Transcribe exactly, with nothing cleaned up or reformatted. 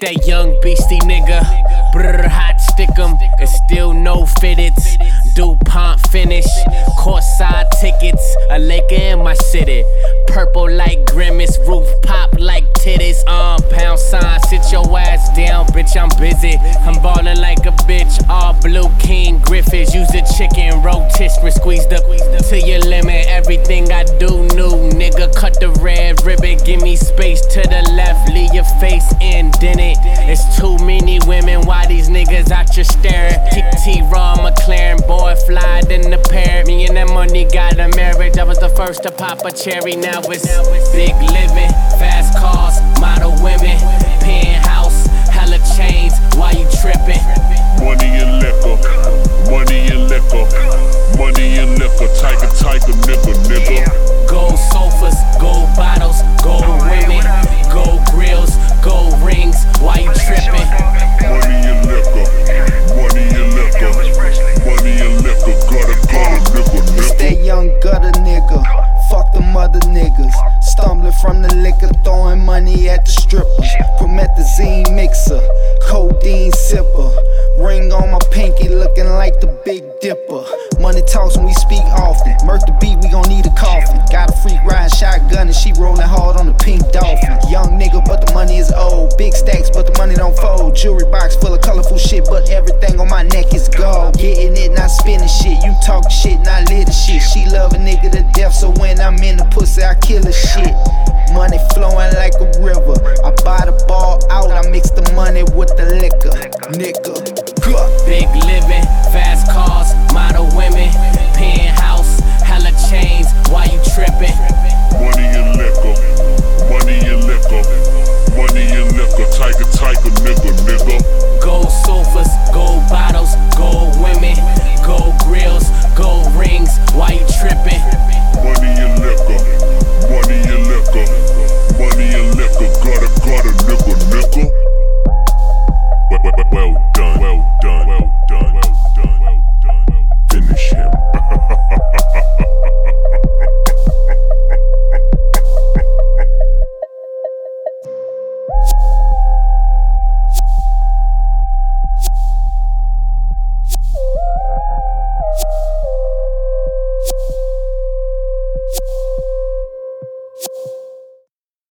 that young beastie nigga. Brr, hot stick 'em, it's still no fitteds. DuPont finish, courtside tickets, a Laker in my city. Purple like grimace, roof pop like titties. Um, pound sign, sit your ass down, bitch, I'm busy. I'm ballin' like a bitch, all blue King Griffiths. Use a chicken rotisserie, squeeze the to your limit. Everything I do new, nigga, cut the red ribbon. Give me space to the left, leave your face indented. It's too many women, why these niggas out your staring? T T Raw McLaren, boy, fly than the parrot. Me and that money got a marriage. I was the first to pop a cherry, now it's big living, fast cars, model women, penthouse, hella chains, why you tripping? Money and liquor, money and liquor, money and liquor, tiger, tiger, nigga, nigga. Gold sofas, gold bottles, gold women, gold grills, gold rings, why you tripping? Money and liquor, money and liquor, money and liquor, gutter, gutter, nigga, nigga. It's that young gutter nigga, fuck them other niggas. Stumbling from the liquor, throwing money at the strippers. Promethazine mixer, codeine sipper. Ring on my pinky, looking like the Big Dipper. Money talks when we speak often. Murk the beat, we gon' need a coffin. Got a freak riding shotgun and she rolling hard on the pink dolphin. Young nigga, but the money is old. Big stacks, but the money don't fold. Jewelry box full of colorful shit, but everything on my neck is gold. Getting it, not spinning shit. You talk shit, not live the shit. She love a nigga to death, so when I'm in the pussy, I kill her shit. Money flowing like a river. I buy the ball out, I mix the money with the liquor. Nigga, big living.